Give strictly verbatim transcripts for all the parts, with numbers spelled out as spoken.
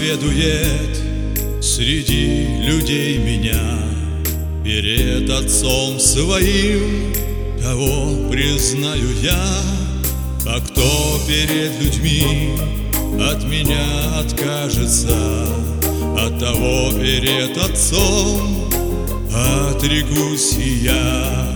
преследует среди людей меня. Перед Отцом Своим того признаю я, а кто перед людьми от меня откажется, от того перед Отцом отрекусь и я.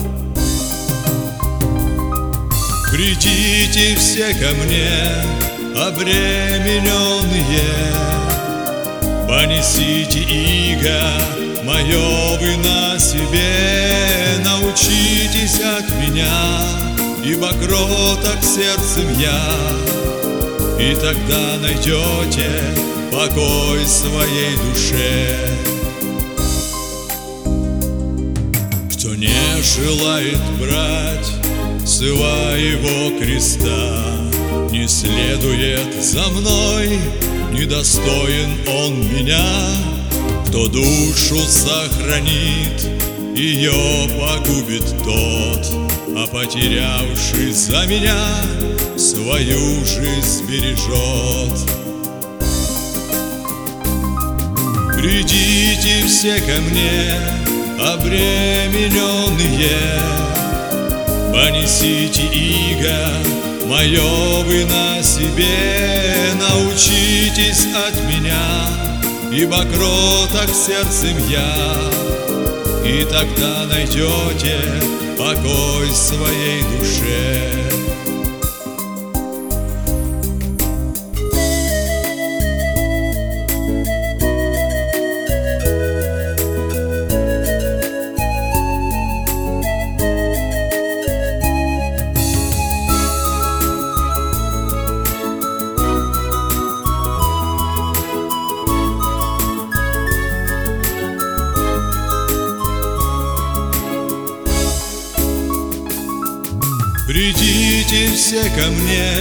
Придите все ко мне, обремененные, понесите иго мое вы на себе, научитесь от меня, ибо кроток сердцем я, и тогда найдете покой своей душе. Кто не желает брать своего креста, не следует за мной, недостоин он меня. Кто душу сохранит, ее погубит тот, а потерявший за меня свою жизнь бережет. Придите все ко мне, обремененные, понесите иго мое вы на себе, научитесь от меня, ибо кроток сердцем я, и тогда найдете покой своей душе. Придите все ко мне,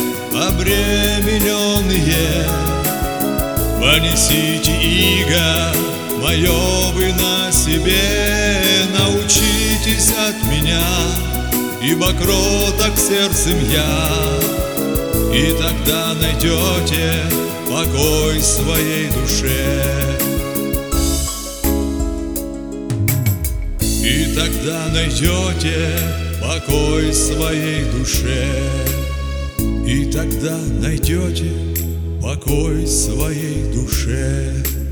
обремененные, понесите иго мое вы на себе, научитесь от меня, ибо кроток сердцем я, и тогда найдете покой своей душе. И тогда найдете покой своей душе, и тогда найдете покой своей душе.